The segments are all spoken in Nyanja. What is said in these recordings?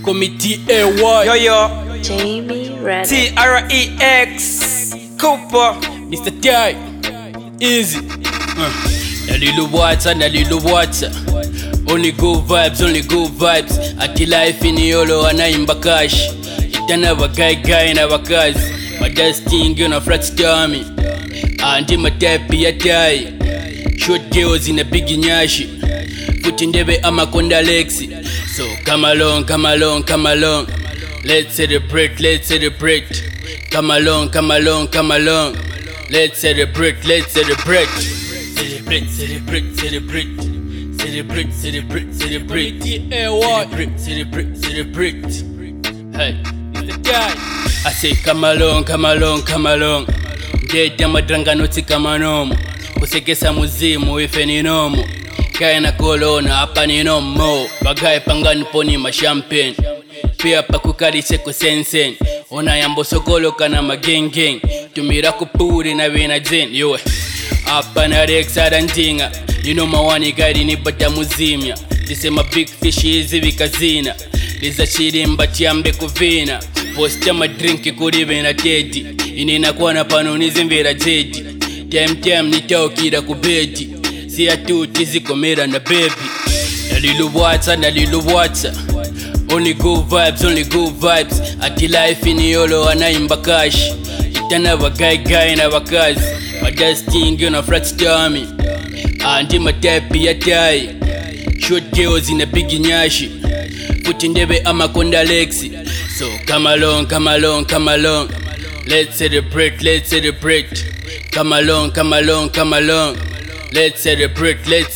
Committee AY. Yo yo, Jamie Reddit. TREX Cooper. Mr. Ty. Easy. Nalilu wata. Only good vibes, only good vibes. Ati life in yolo anaimba cash. Itana guy na wakazi. Madusting you na flat stomach. Andi matepi ya tai. Short girls in a big nyashi. Futindebe amakonda lexi. So come along. Let's celebrate. Come along. Let's celebrate. Celebrate. Hey, the guy. I say come along. Ngeta madrangano noti kama nomo. Kusekesa muzimu ife ni nomo. Kaya na kolona hapa ni nomo. Bagaye pangani poni ma champagne. Pia pakukalishe kusensen. Ona yambo sokolo kana magengeng. Tumira kupuri na vina jen. Yowe hapa na Rex adantinga. You know mawani gari ni bata muzimya. Disema big fish hizi vikazina. Liza shirimba tiambe kuvina. Posta madrinki kuribe na tedi. Inina kwa na panonizi mvira jedi. Time nitaokida kubedi. Siya tuti zikomera na baby. Nalilu wata. Only good vibes. Ati life in yolo anaimba cash. Itana guy na wakazi. Madusting you na flat stomach. Andi matepi ya tai. Short girls in a big nyashi. Futindebe amakonda lexi. So come along. Let's celebrate. Come along. Let's celebrate. REX.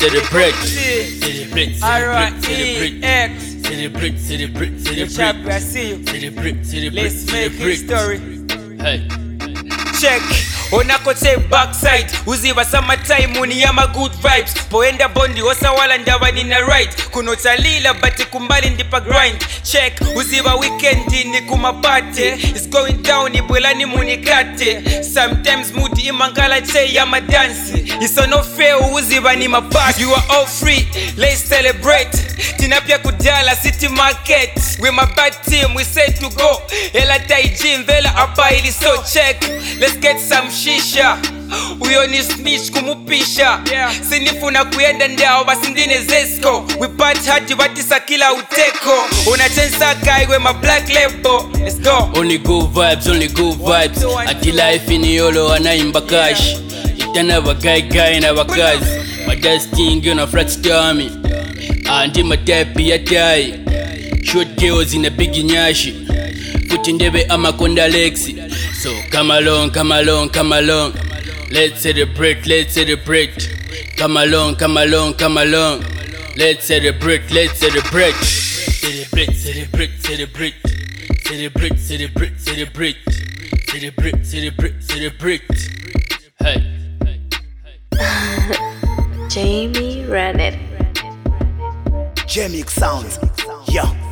Celebrate. Chap, I see you. Celebrate. Let's make history. Hey. Check. Onakote backside uziva summertime uniyama good vibes. Poenda bondi osa wala ndawa nina right. Kunotalila bati kumbali ndipa grind. Check uziva weekend ni kumapate. It's going down ibwela ni munikate. Sometimes mood imangala che ya madansi. It's no fair uziva ni mapati. You are all free, let's celebrate. Tinapia kudala city market. We my bad team, we say to go. Ela taiji mvela apa ili so check. Let's get some shisha. Uyoni snitch kumupisha. Sinifuna kuenda ndao basindine zesko. We party hadi batisa kila uteko. Unachensa kai we my black label. Let's go. Only good vibes. Ati life in yolo anaimba cash. Itana guy na wakazi. Madusting you na flat stomach. Andi matepi ya tai. Short girls in a big nyashi. Futindebe amakonda lexi. So come along. Let's celebrate. Come along. Let's celebrate. Celebrate. Hey. Jamie Reddit. Jamie Sounds. Yeah.